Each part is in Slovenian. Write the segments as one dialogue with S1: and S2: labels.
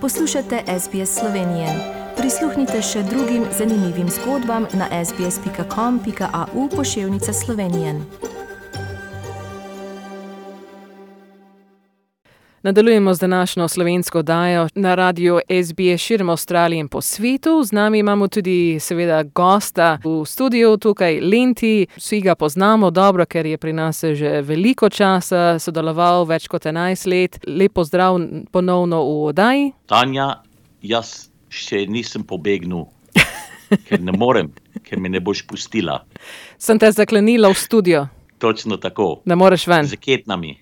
S1: Poslušate SBS Slovenije. Prisluhnite še drugim zanimivim zgodbam na sbs.com.au/Slovenije.
S2: Nadaljujemo z današnjo slovensko oddajo na radiju SBS širom Avstralije in po svetu. Z nami imamo tudi seveda gosta v studiu tukaj, Lenti. Vsi ga poznamo dobro, ker je pri nas že veliko časa sodeloval, več kot 11 let. Lep pozdrav ponovno v oddaji.
S3: Tanja, jaz še nisem pobegnil, ker ne morem, ker me ne boš pustila.
S2: Sem te zaklenila v studio.
S3: Točno tako.
S2: Ne moreš ven.
S3: Z ketnami.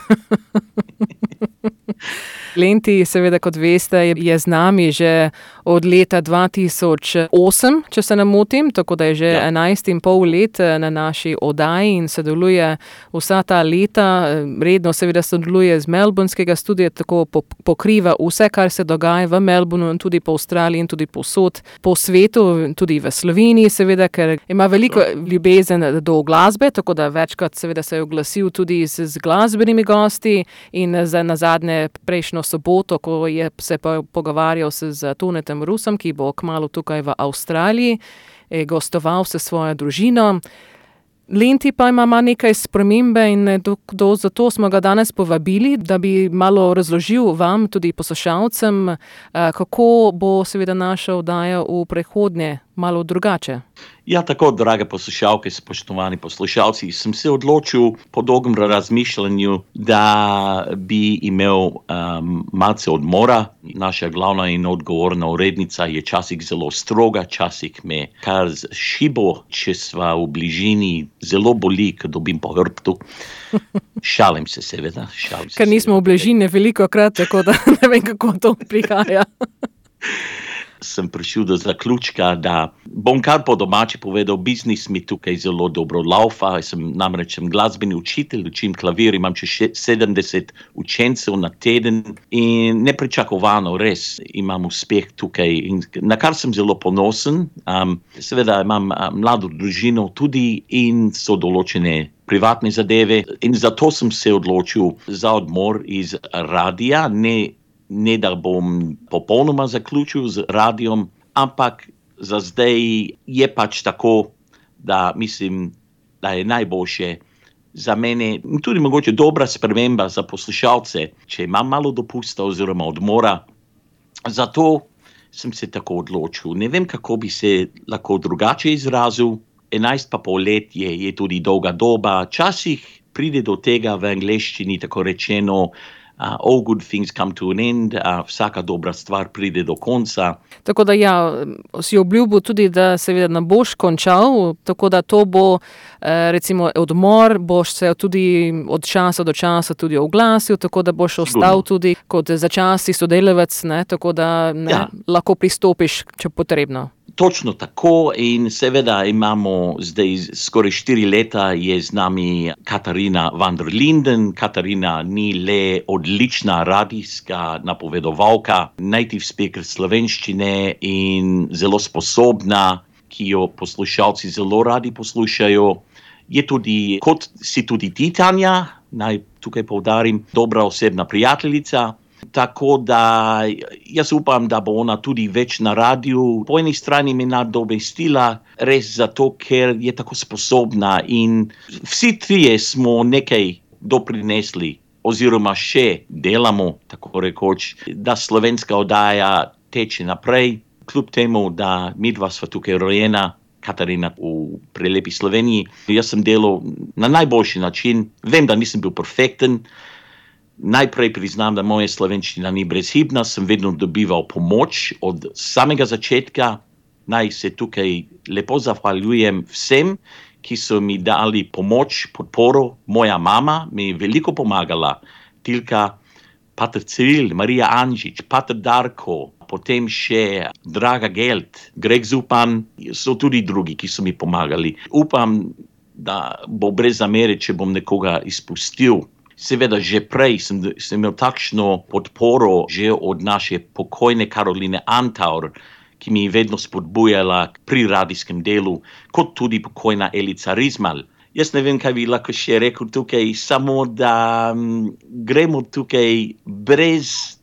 S2: Lenti, seveda, kot veste, je z nami že od leta 2008, če se ne motim, tako da je že 11,5 let na naši oddaji in sodeluje vsa ta leta. Redno seveda sodeluje z melbournskega studia, tako pokriva vse, kar se dogaja v Melbournu in tudi po Avstraliji in tudi povsod po svetu, tudi v Sloveniji, seveda, ker ima veliko ljubezen do glasbe, tako da večkrat seveda se je oglasil tudi z glasbenimi gosti in nazadnje prejšnjo soboto, ko je se pogovarjal z Tonetom Rusom, ki bo kmalu tukaj v Avstraliji, je gostoval s svojo družino. Lenti pa ima nekaj spremembe in zato smo ga danes povabili, da bi malo razložil vam, tudi poslušalcem, kako bo seveda naša oddaja v prihodnje malo drugače.
S3: Ja, tako, drage poslušalke, spoštovani poslušalci, sem se odločil po dolgem razmišljanju, da bi imel malce odmora. Naša glavna in odgovorna urednica je časih zelo stroga, časih me kar šibo, če sva v bližini, zelo boli, ko dobim po hrbtu. Šalim se seveda.
S2: Ker nismo v bližini velikokrat, tako da ne vem, kako to prihaja.
S3: Sem prišel do zaključka, da bom kar po domači povedal, biznis mi tukaj zelo dobro laufa. Sem glasbeni učitelj, učim klavir, imam še 70 učencev na teden in nepričakovano res imam uspeh tukaj, na kar sem zelo ponosen. Seveda imam mlado družino tudi in so določene privatne zadeve in zato sem se odločil za odmor iz radija, ne da bom popolnoma zaključil z radijom, ampak za zdaj je pač tako, da mislim, da je najboljše za mene, tudi mogoče dobra sprememba za poslušalce, če imam malo dopusta oziroma odmora. Zato sem se tako odločil. Ne vem, kako bi se lahko drugače izrazil. 11,5 let je tudi dolga doba. Včasih pride do tega v angleščini tako rečeno, all good things come to an end, vsaka dobra stvar pride do konca.
S2: Tako da si obljubil tudi, da seveda ne boš končal, tako da to bo recimo odmor, boš se tudi od časa do časa tudi oglasil, tako da boš ostal tudi kot začasni sodelavec, tako da lahko pristopiš, če potrebno.
S3: Točno tako in seveda imamo zdaj skoraj 4 leta je z nami Katarina van der Linden. Katarina ni le odlična radijska napovedovalka, native speaker slovenščine in zelo sposobna, ki jo poslušalci zelo radi poslušajo. Je tudi, kot si tudi ti, Tanja, naj tukaj poudarim, dobra osebna prijateljica. Tako da jaz upam, da bo ona tudi več na radiju. Po eni strani me nadomestila res zato, ker je tako sposobna in vsi trije smo nekaj doprinesli oziroma še delamo, tako rekoč, da slovenska oddaja teče naprej. Kljub temu, da midva sva tukaj rojena, Katarina v prelepi Sloveniji. Jaz sem delal na najboljši način. Vem, da nisem bil perfekten. Najprej priznam, da moja slovenščina ni brezhibna, sem vedno dobival pomoč od samega začetka. Naj se tukaj lepo zahvaljujem vsem, ki so mi dali pomoč, podporo. Moja mama mi je veliko pomagala. Tilka, pater Ciril, Marija Anžič, pater Darko, potem še Draga Gelt, Greg Zupan, so tudi drugi, ki so mi pomagali. Upam, da bo brez zamere, če bom nekoga izpustil. Seveda že prej sem imel takšno podporo že od naše pokojne Karoline Antaur, ki mi je vedno spodbujala pri radijskem delu, kot tudi pokojna Elica Rizmal. Jaz ne vem, kaj bi lahko še rekel tukaj, samo da gremo tukaj brez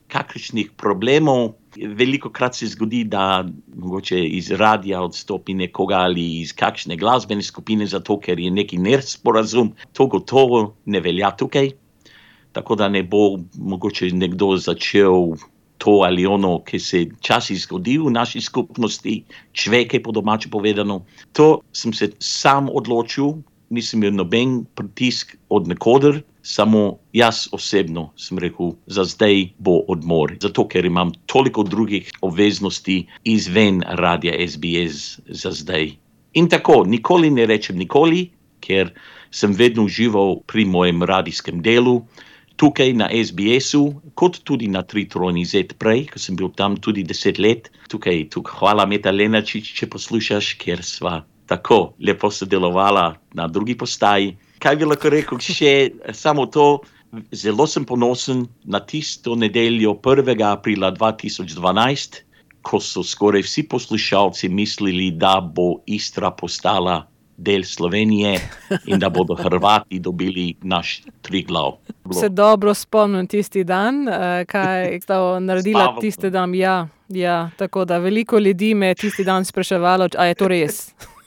S3: kakršnih problemov. Veliko krat se zgodi, da mogoče iz radia odstopi nekoga ali iz kakšne glasbene skupine, zato ker je neki nesporazum. To gotovo ne velja tukaj. Tako da ne bo mogoče nekdo začel to ali ono, ki se včasih zgodi v naši skupnosti, čveke po domače povedano. To sem se sam odločil, nisem imel noben pritisk od nekoder, samo jaz osebno sem rekel, za zdaj bo odmor. Zato, ker imam toliko drugih obveznosti izven radia SBS za zdaj. In tako, nikoli ne rečem nikoli, ker sem vedno užival pri mojem radijskem delu, tukaj na SBS-u, kot tudi na 3-trojni-Z prej, ko sem bil tam tudi 10 let. Tukaj hvala Meta Lenačič, če poslušaš, ker sva tako lepo sodelovala na drugi postaji. Kaj bi lahko rekel še samo to, zelo sem ponosen na tisto nedeljo 1. aprila 2012, ko so skoraj vsi poslušalci mislili, da bo Istra postala del Slovenije in da bodo Hrvati dobili naš Triglav.
S2: Se dobro spomnim tisti dan, kaj sta naredila tisti dan. Ja, tako da veliko ljudi me tisti dan spraševalo, a je to res?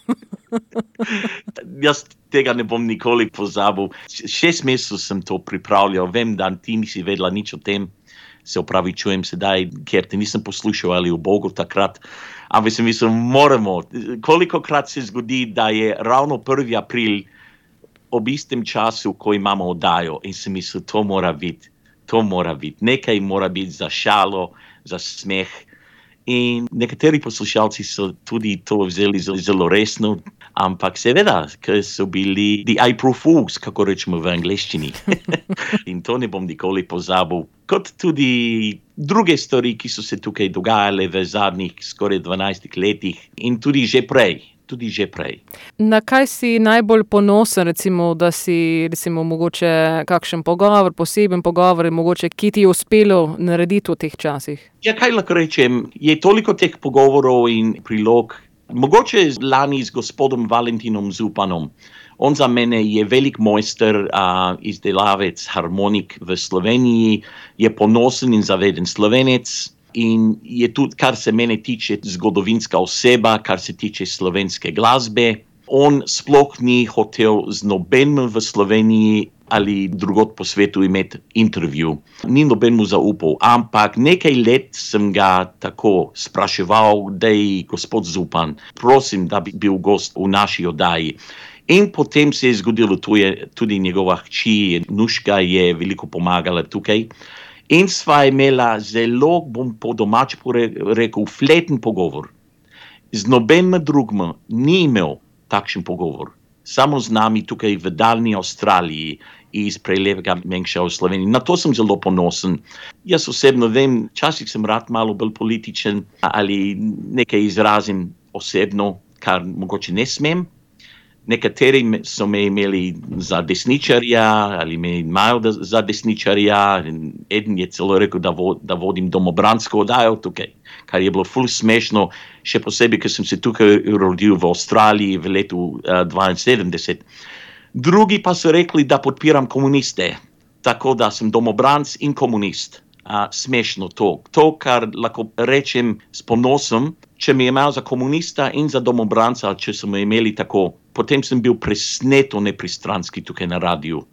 S3: Jaz tega ne bom nikoli pozabil. 6 mesecev sem to pripravljal. Vem, da ti nisi vedela nič o tem. Se opravičujem sedaj, ker te nisem poslušal ali v Bogu takrat. Ampak sem mislil, moramo. Kolikokrat se zgodi, da je ravno 1. april ob istem času, ko imamo oddajo. In sem mislil, to mora biti. Nekaj mora biti za šalo, za smeh. In nekateri poslušalci so tudi to vzeli zelo resno, ampak seveda, ker so bili the April Fools, kako rečemo v angleščini. In to ne bom nikoli pozabil. Kot tudi druge stvari, ki so se tukaj dogajale v zadnjih skoraj 12 letih in tudi že prej.
S2: Na kaj si najbolj ponosen, recimo, da si mogoče kakšen pogovor, poseben pogovor, mogoče, ki ti je uspelo narediti v teh časih?
S3: Ja, kaj lahko rečem, je toliko teh pogovorov in prilog. Mogoče lani z gospodom Valentinom Zupanom. On za mene je velik mojster, izdelavec harmonik v Sloveniji, je ponosen in zaveden Slovenec. In je tudi, kar se mene tiče, zgodovinska oseba, kar se tiče slovenske glasbe. On sploh ni hotel z nobenim v Sloveniji ali drugod po svetu imeti intervju. Ni noben mu zaupal, ampak nekaj let sem ga tako spraševal, dej, gospod Zupan, prosim, da bi bil gost v naši oddaji. In potem se je zgodilo, tudi njegova hči, Nuška, je veliko pomagala tukaj. In sva imela zelo, bom po domače rekel, fleten pogovor. Z nobenim drugim ni imel takšen pogovor. Samo z nami tukaj v daljni Avstraliji iz prelepega Mengša v Sloveniji. Na to sem zelo ponosen. Jaz osebno vem, včasih sem rad malo bolj političen ali nekaj izrazim osebno, kar mogoče ne smem. Nekateri so me imeli za desničarja ali me imajo za desničarja. Eden je celo rekel, da vodim domobransko oddajo tukaj, kar je bilo ful smešno, še posebej, ker sem se tukaj rodil v Avstraliji v letu 72. Drugi pa so rekli, da podpiram komuniste, tako da sem domobranc in komunist. Smešno to. To, kar lahko rečem s ponosom, če me je imel za komunista in za domobranca, če so me imeli tako, potem sem bil presneto nepristranski tukaj na radiju.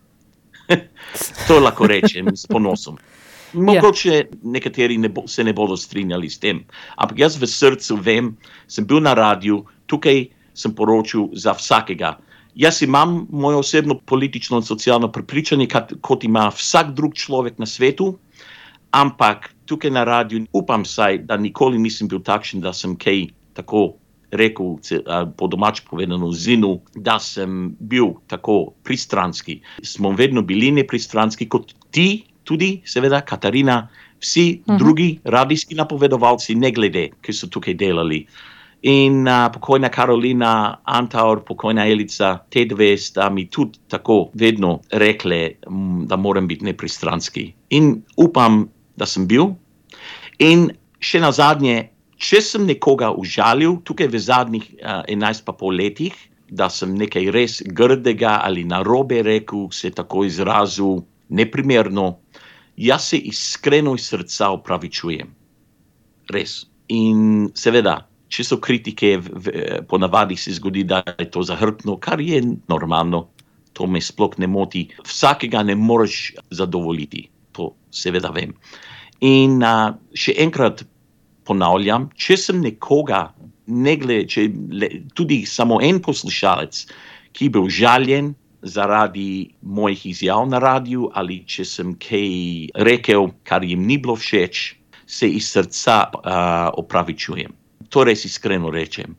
S3: To lahko rečem s ponosom. Mogoče nekateri se ne bodo strinjali s tem, ampak jaz v srcu vem, sem bil na radiju, tukaj sem poročil za vsakega. Jaz imam moje osebno politično in socialno prepričanje, kot ima vsak drug človek na svetu, ampak tukaj na radiju upam saj, da nikoli nisem bil takšen, da sem kaj tako rekel, po domače povedano zinu, da sem bil tako pristranski. Smo vedno bili nepristranski, kot ti, tudi seveda Katarina, vsi drugi radijski napovedovalci, ne glede, ki so tukaj delali. In pokojna Karolina Antaur, pokojna Elica, te dve sta mi tudi tako vedno rekle, da moram biti nepristranski. In upam, da sem bil. In še na zadnje, če sem nekoga užalil, tukaj v zadnjih 11,5 letih, da sem nekaj res grdega ali narobe rekel, se tako izrazil neprimerno, Jaz se iskreno iz srca opravičujem. Res. In seveda, če so kritike, ponavadi se zgodi, da je to zahrbtno, kar je normalno. To me sploh ne moti. Vsakega ne moreš zadovoljiti. To seveda vem. In še enkrat ponavljam, če sem nekoga, tudi samo en poslušalec, ki je bil žaljen zaradi mojih izjav na radiju, ali če sem kaj rekel, kar jim ni bilo všeč, se iz srca opravičujem. To res iskreno rečem.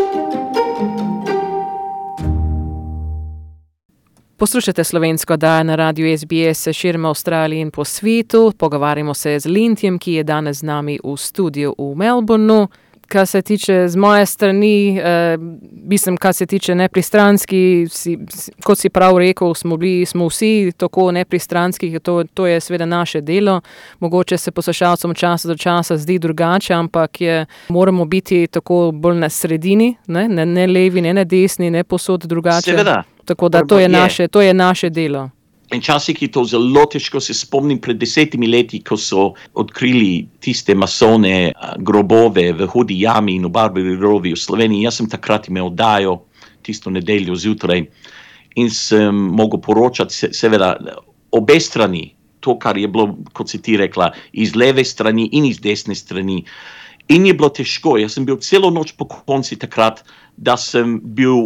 S2: Poslušate slovensko oddajo na radiju SBS širom Avstralije in po svetu. Pogovarjamo se z Lentijem, ki je danes z nami v studiu v Melbourneu. Kar se tiče z moje strani, kar se tiče nepristranski, kot si prav rekel, smo vsi tako nepristranski, to je seveda naše delo. Mogoče se poslušalcem od časa do časa zdi drugače, ampak moramo biti tako bolj na sredini, ne levi, ne desni, ne posod drugače.
S3: Seveda.
S2: Tako da to je naše delo.
S3: In časih je to zelo težko, se spomnim pred 10 leti, ko so odkrili tiste masovne grobove v Hudi jami in v Barberi rovi v Sloveniji. Jaz sem takrat imel oddajo tisto nedeljo zjutraj in sem mogel poročati seveda obe strani, to, kar je bilo, kot si ti rekla, iz leve strani in iz desne strani. In je bilo težko. Jaz sem bil celo noč po konci takrat, da sem bil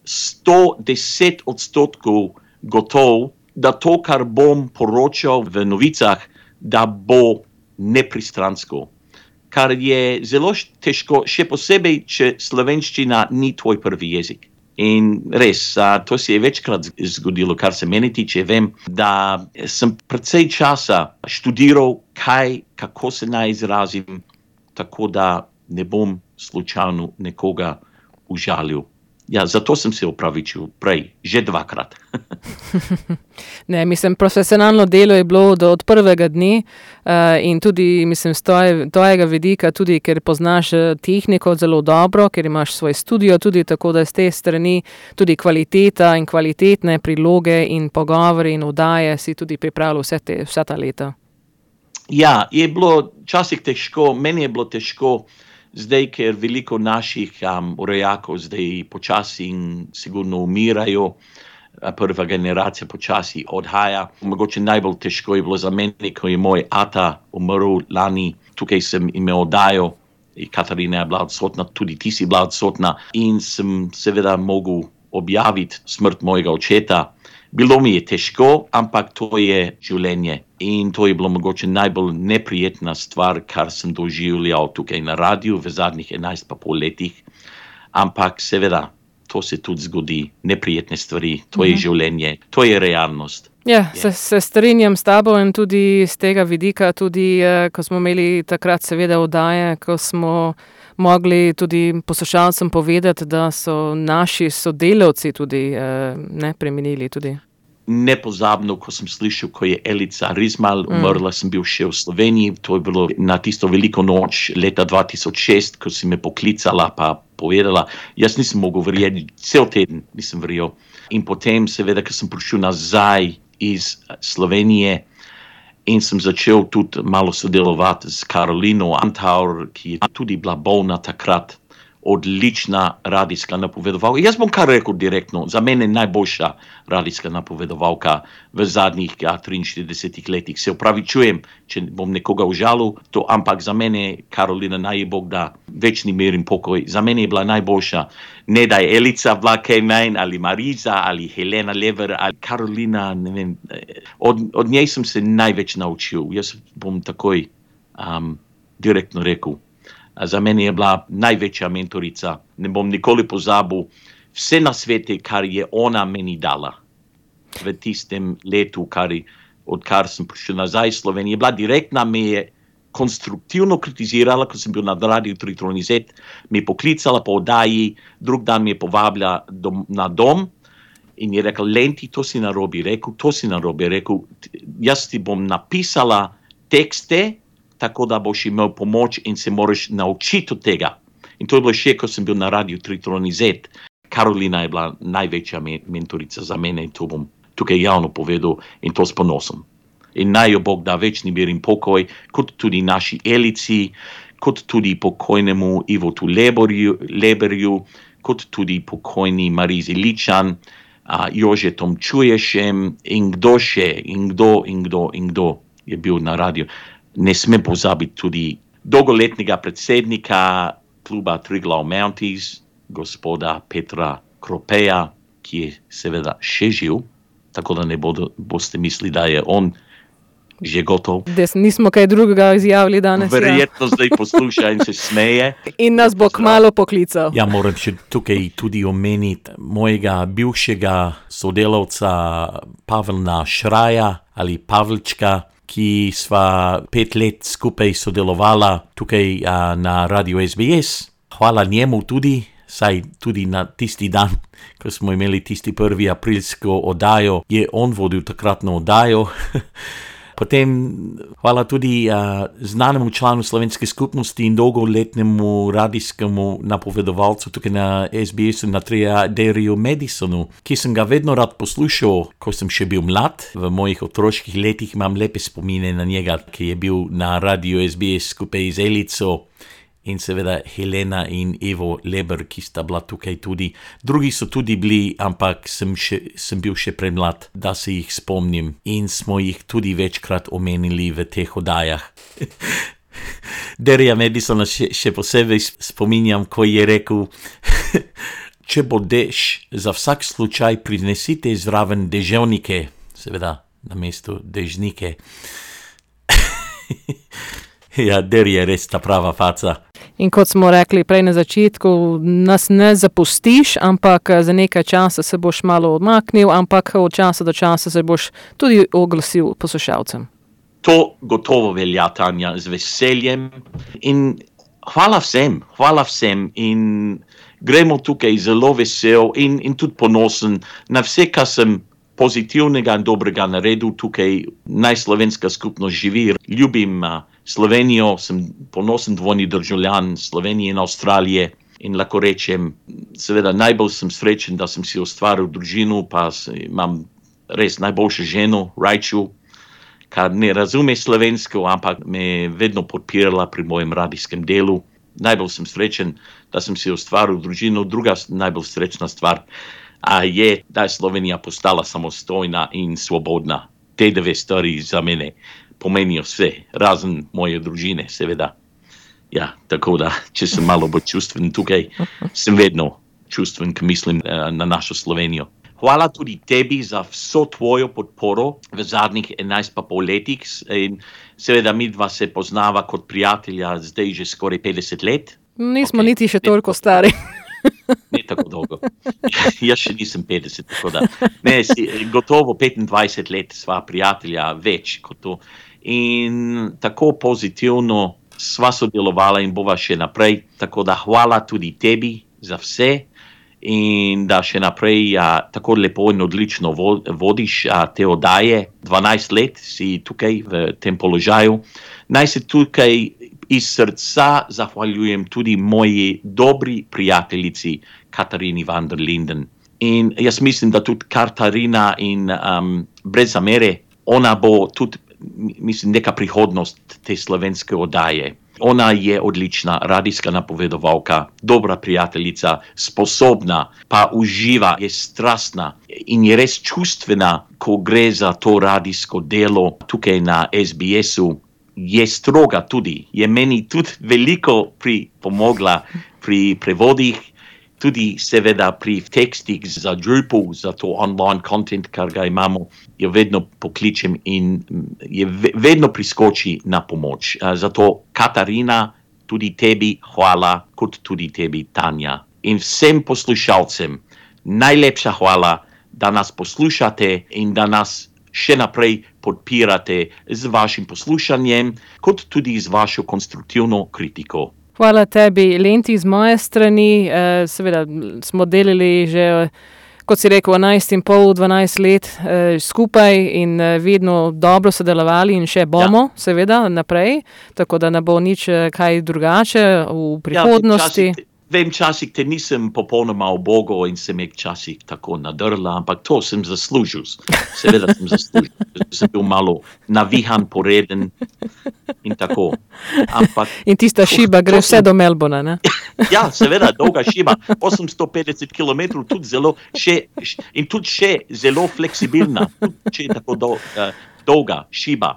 S3: 110% gotov, da to, kar bom poročal v novicah, da bo nepristransko. Kar je zelo težko, še posebej, če slovenščina ni tvoj prvi jezik. In res, to se je večkrat zgodilo, kar se meni tiče. Vem, da sem precej časa študiral, kako se naj izrazim, tako da ne bom slučajno nekoga užalil. Ja, zato sem se opravičil prej, že 2-krat.
S2: Ne, profesionalno delo je bilo od prvega dne in tudi, z tvojega vidika, tudi ker poznaš tehniko zelo dobro, ker imaš svoj studio tudi, tako da z te strani tudi kvaliteta in kvalitetne priloge in pogovori in oddaje si tudi pripravil vsa ta leta.
S3: Ja, je bilo včasih težko, meni je bilo težko, zdaj, ker veliko naših urejakov zdaj počasi in sigurno umirajo, prva generacija počasi odhaja. Mogoče najbolj težko je bilo za mene, ko je moj ata umrl lani. Tukaj sem imel oddajo, Katarina je bila odsotna, tudi ti si bila odsotna in sem seveda mogel objaviti smrt mojega očeta. Bilo mi je težko, ampak to je življenje. In to je bilo mogoče najbolj neprijetna stvar, kar sem doživljal tukaj na radiju v zadnjih 11,5 letih. Ampak seveda, to se tudi zgodi, neprijetne stvari, to je življenje, to je realnost.
S2: Ja, se strinjam s tabo in tudi z tega vidika, tudi ko smo imeli takrat seveda oddaje, ko smo mogli tudi poslušalcem povedati, da so naši sodelavci tudi preminili tudi.
S3: Nepozabno, ko sem slišal, ko je Elica Rizmal umrla, sem bil še v Sloveniji, to je bilo na tisto veliko noč leta 2006, ko si me poklicala pa povedala, jaz nisem mogel verjeti, cel teden nisem verjel. In potem seveda, ko sem prišel nazaj iz Slovenije in sem začel tudi malo sodelovati z Karolino Antaur, ki je tudi bila bolna takrat, odlična radijska napovedovalka. Jaz bom kar rekel direktno, za mene najboljša radijska napovedovalka v zadnjih 43 letih. Se opravičujem, če bom nekoga užalil, ampak za mene Karolina, naj je Bog da večni mir in pokoj, za mene je bila najboljša. Ne da je Elica bila kaj manj, ali Mariza, ali Helena Lever, ali Karolina, ne vem. Od njej sem se največ naučil. Jaz bom takoj direktno rekel. Za mene je bila največja mentorica. Ne bom nikoli pozabil vse na svete, kar je ona meni dala. V tistem letu, odkar sem prišel nazaj iz Slovenije, je bila direktna, me je konstruktivno kritizirala, ko sem bil na radiju Tritonizet, me je poklicala po oddaji, drug dan me je povabila na dom in je rekla, Lenti, to si narobi. Rekel, jaz ti bom napisala tekste, tako da boš imel pomoč in se moraš naučiti od tega. In to je bilo še, ko sem bil na radiju Tritonizet. Karolina je bila največja mentorica za mene in to bom tukaj javno povedal in to s ponosom. in naj jo Bog da večni mir in pokoj, kot tudi naši Elici, kot tudi pokojnemu Ivotu Leberju, kot tudi pokojni Marizi Ličan, Jožetom Čuješem in kdo še, in kdo je bil na radiju. Ne smem pozabiti tudi dolgoletnega predsednika kluba Triglav Mounties, gospoda Petra Kropeja, ki je seveda še živ, tako da ne boste mislili, da je on že gotov.
S2: Nismo kaj drugega izjavili danes.
S3: Verjetno zdaj posluša in se smeje.
S2: In nas bo kmalu poklical.
S4: Ja, moram še tukaj tudi omeniti mojega bivšega sodelavca Pavla Šraja ali Pavlička, ki sva 5 let skupaj sodelovala tukaj na Radio SBS. Hvala njemu tudi, saj tudi na tisti dan, ko smo imeli tisti 1. aprilsko oddajo, je on vodil takratno oddajo. Potem hvala tudi znanemu članu slovenske skupnosti in dolgoletnemu radijskemu napovedovalcu tukaj na SBS-u Deriju Madisonu, ki sem ga vedno rad poslušal, ko sem še bil mlad. V mojih otroških letih imam lepe spomine na njega, ki je bil na Radio SBS skupaj z Elico in seveda Helena in Evo Leber, ki sta bila tukaj tudi. Drugi so tudi bili, ampak sem bil še premlad, da se jih spomnim in smo jih tudi večkrat omenili v teh oddajah. Derija Madisona še posebej spominjam, ko je rekel, če bo dež, za vsak slučaj prinesite zraven deževnike, seveda na mesto dežnike. Ja, Derija je res ta prava faca.
S2: In kot smo rekli prej na začetku, nas ne zapustiš, ampak za nekaj časa se boš malo odmaknil, ampak od časa do časa se boš tudi oglasil poslušalcem.
S3: To gotovo velja, Tanja, z veseljem. In hvala vsem in gremo tukaj zelo vesel in tudi ponosen na vse, kar sem pozitivnega in dobrega naredil tukaj. Naj slovenska skupnost živi. Ljubim Slovenijo, sem ponosen dvojni državljan Slovenije in Avstralije in lahko rečem, seveda najbolj sem srečen, da sem si ustvaril družino, pa imam res najboljšo ženo, Rajču, kar ne razume slovensko, ampak me je vedno podpirala pri mojem radijskem delu. Najbolj sem srečen, da sem si ustvaril družino. Druga najbolj srečna stvar je, da je Slovenija postala samostojna in svobodna. Te 2 stvari za mene pomenijo vse, razen moje družine, seveda. Ja, tako da, če sem malo bolj čustven tukaj, sem vedno čustven, ko mislim na našo Slovenijo. Hvala tudi tebi za vso tvojo podporo v zadnjih 11,5 letih. In seveda midva se poznava kot prijatelja zdaj že skoraj 50 let.
S2: Nismo niti še toliko stari.
S3: Ne tako dolgo. Jaz še nisem 50, tako da. Ne, gotovo 25 let sva prijatelja, več kot to. In tako pozitivno sva sodelovala in bova še naprej. Tako da hvala tudi tebi za vse in da še naprej tako lepo in odlično vodiš te oddaje. 12 let si tukaj v tem položaju. Naj se tukaj iz srca zahvaljujem tudi moji dobri prijateljici Katarini van der Linden. In jaz mislim, da tudi Katarina in brez zamere, ona bo tudi, mislim, neka prihodnost te slovenske oddaje. Ona je odlična radijska napovedovalka, dobra prijateljica, sposobna, pa uživa, je strastna in je res čustvena, ko gre za to radijsko delo tukaj na SBS-u. Je stroga tudi, je meni tudi veliko pripomogla pri prevodih, tudi seveda pri tekstih za Drupal, za to online content, kar ga imamo, jo vedno pokličem in je vedno priskoči na pomoč. Zato Katarina, tudi tebi hvala, kot tudi tebi, Tanja. In vsem poslušalcem najlepša hvala, da nas poslušate in da nas še naprej podpirate z vašim poslušanjem, kot tudi z vašo konstruktivno kritiko.
S2: Hvala tebi, Lenti, z moje strani. Seveda smo delili že, kot si rekel, 11,5-12 let skupaj in vedno dobro sodelovali in še bomo, seveda, naprej. Tako da ne bo nič kaj drugače v prihodnosti.
S3: Vem, časih te nisem popolnoma ubogal in se me časih tako nadrla, ampak to sem zaslužil. Seveda sem zaslužil. Sem bil malo navihan, poreden in tako. Ampak,
S2: In tista šiba gre vse do Melbourna, ne?
S3: Ja, seveda, dolga šiba, 850 km, tudi še zelo fleksibilna, tudi še tako dolga šiba.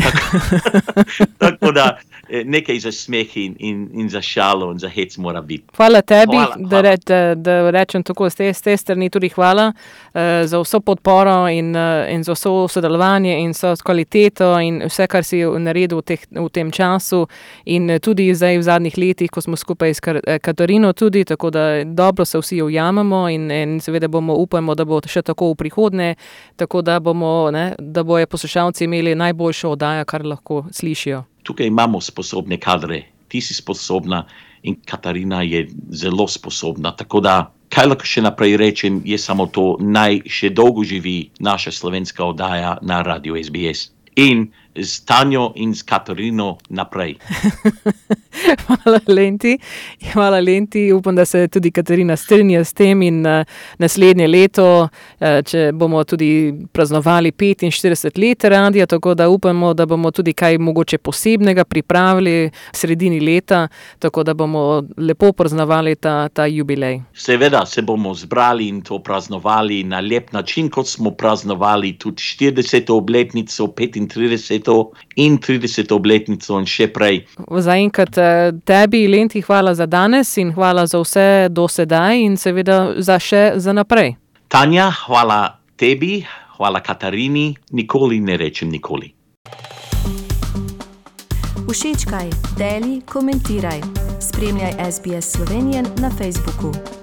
S3: Tako da nekaj za smeh in za šalo in za hec mora biti.
S2: Hvala tebi,
S3: Hvala.
S2: da rečem tako z te strani tudi hvala za vso podporo in za vso sodelovanje in vso kvaliteto in vse, kar si naredil v tem času in tudi zdaj v zadnjih letih, ko smo skupaj s Katarino tudi, tako da dobro se vsi ujamemo in seveda upamo, da bo še tako v prihodnje, tako da da bojo poslušalci imeli najboljšo oddajo, kar lahko slišijo.
S3: Tukaj imamo sposobne kadre, ti si sposobna in Katarina je zelo sposobna, tako da kaj lahko še naprej rečem, je samo to, naj še dolgo živi naša slovenska oddaja na Radio SBS. In s Tanjo in s Katarino naprej.
S2: Hvala Lenti, upam, da se tudi Katarina strinja s tem in naslednje leto, če bomo tudi praznovali 45 let radija, tako da upamo, da bomo tudi kaj mogoče posebnega pripravili v sredini leta, tako da bomo lepo praznovali ta jubilej.
S3: Seveda se bomo zbrali in to praznovali na lep način, kot smo praznovali tudi 40. obletnico, 35. in 30. obletnico in še prej.
S2: Zaenkrat tebi, Lenti, hvala za danes in hvala za vse do sedaj in seveda še za naprej.
S3: Tanja, hvala tebi, hvala Katarini, nikoli ne rečem nikoli.
S1: Všečkaj, deli, komentiraj. Spremljaj SBS Slovenijo na Facebooku.